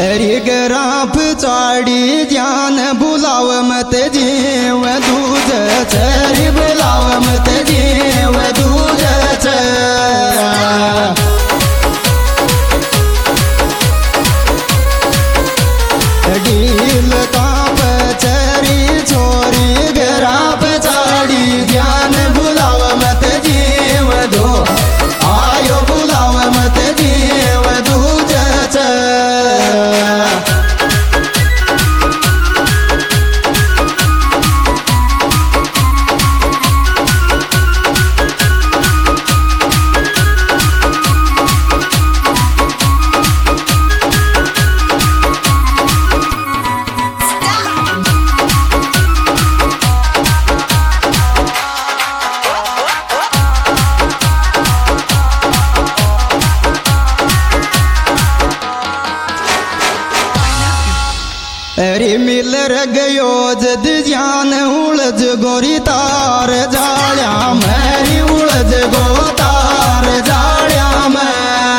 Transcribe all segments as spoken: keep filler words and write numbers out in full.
अरे गराफ चाड़ी ध्यान बुलाव मत जीव दूज चरी बुलाव मत जीव दूज डील काप चरी छोरी गराफ चाड़ी ध्यान बुलाव मत जीव दो आयो बुलाव मत जीव दूज अरे मिल गयो जद जान उलझ गोरी तार जालिया मेरी उलझ गो तार जालिया मैं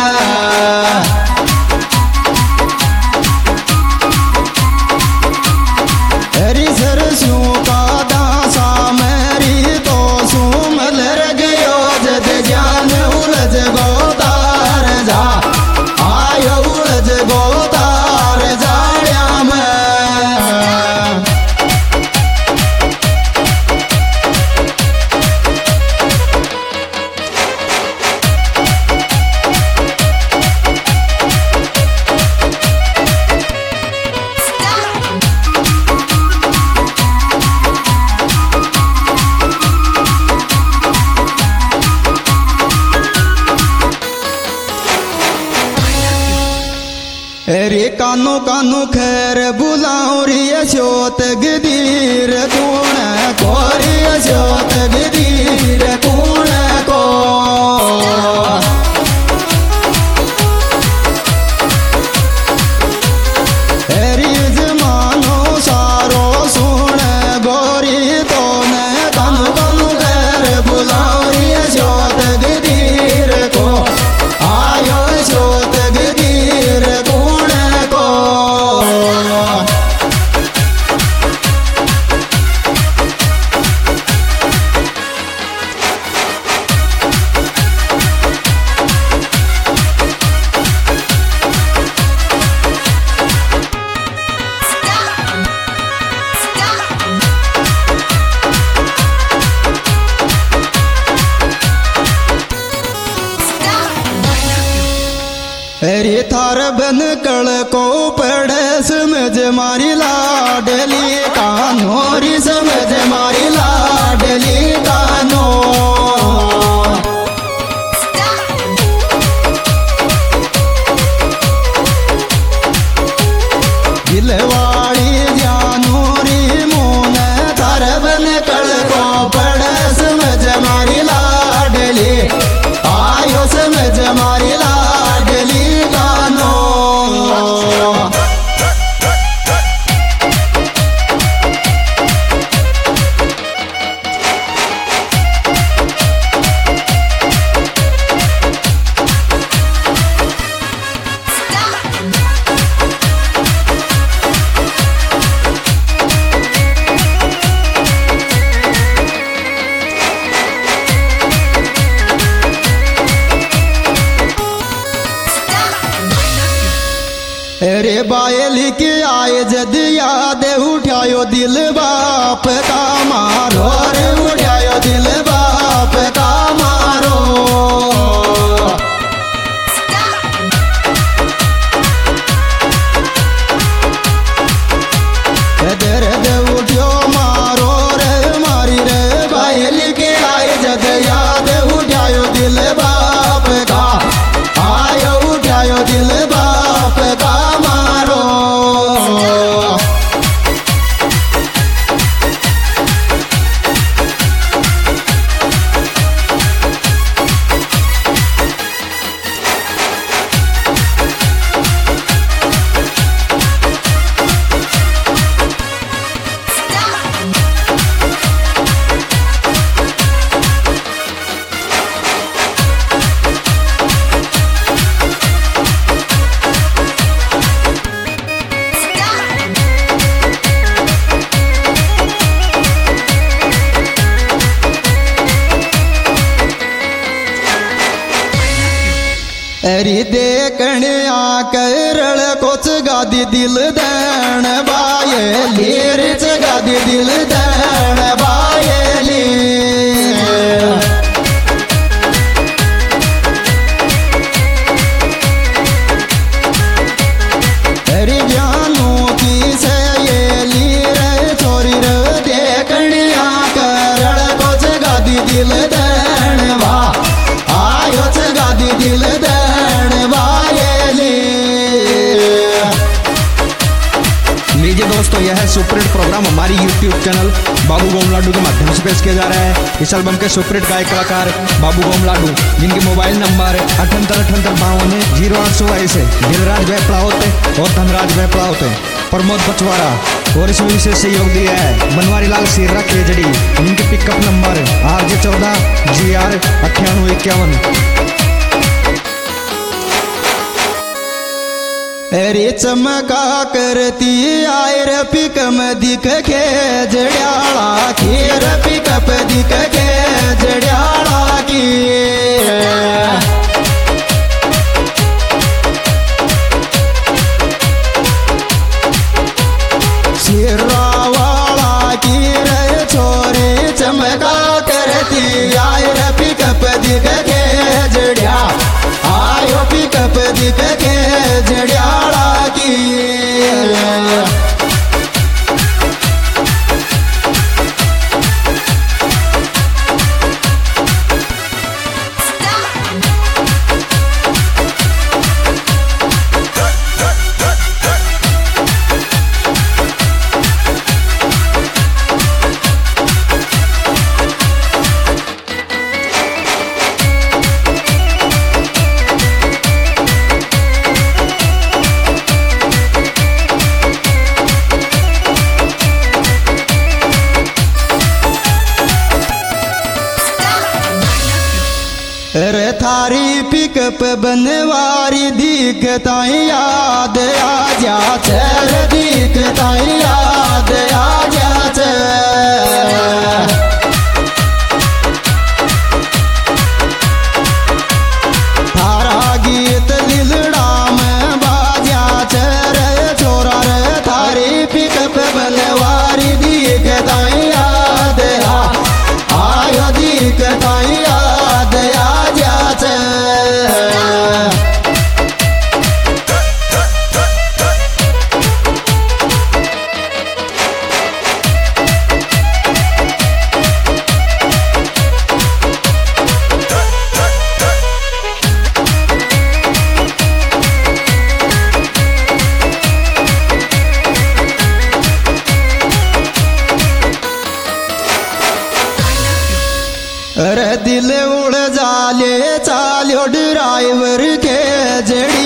अरे सरसों का दासा मेरी तो सुमल गयो जद जान उलझ गो तार जा आयो उलझ गो तार जालिया मैं अरे कानो कानो खैर बुलाओ रिया शोत गदीर कौन को रिया शोत गदीर कौन को अरे जमानो सारो सुन गोरी तो न कानो कानो खैर बुलाओ रिया शोत गदीर को आयो शोत गदीर को अरे थार बन कल को पड़े समझ मारी लाडली कानोरी समझ मारी लाडली कानो दिलवाड़ी जानोरी मोन थार बन कल को पड़े समझ मारी लाडली आयो समझ मारी लाडली गानो अरे बायल के आए जद याद उठायो दिल बाप का मारो रे उठायो दिल बाप का मारो दर्द उठ्यो मारो रे मारी रे बायल के आए जद याद उठायो दिल बाप का आयो उठायो दिल बाप का अरे देखण्या करळ कोच गादी दिल दण बायली रिच गादी दिल दण बायली अरे जानू की सहेली रे छोरी रे देखण्या करळ कोच गादी दिल दण बा आयोच गादी दिल लीजिए दोस्तों, यह है सुपरहिट प्रोग्राम हमारी यूट्यूब चैनल बाबू गोम लाडू के माध्यम से पेश किया जा रहा है। इस एल्बम के सुपरहिट गायक कलाकार बाबू गोम लाडू, जिनके मोबाइल नंबर अठहत्तर अठहत्तर बावन जीरो आठ सौ बाईस है। दिलराज भाई पड़ाहोते और धनराज भाई पड़ाहोते, प्रमोद पचवाड़ा, और इसमें विशेष सहयोग दिया है बनवारी लाल सिर्रा केजड़ी, जिनके पिकअप नंबर आर जे चौदह जी आर अट्ठानवे इक्यावन। अरे चमका करती आयर पिकम दिख के जड़्याला खीर पिकप दिख के जड़्याला की सिरावाला की रे छोरी चमका करती आयर पिकप दिख के जड़्या आयो पिकप दिख के जड़्याला की रे थारी पिकअप बनवारी दिखता याद आ जा चल दिखता याद आ जा थारा गीत दिलड़ा में बाजा चर छोरा रे थारी पिकअप बनवारी दिखता याद आ आयो दिखता याद आ अरे दिल उड़ जाले चालो ड्राइवर के जड़ी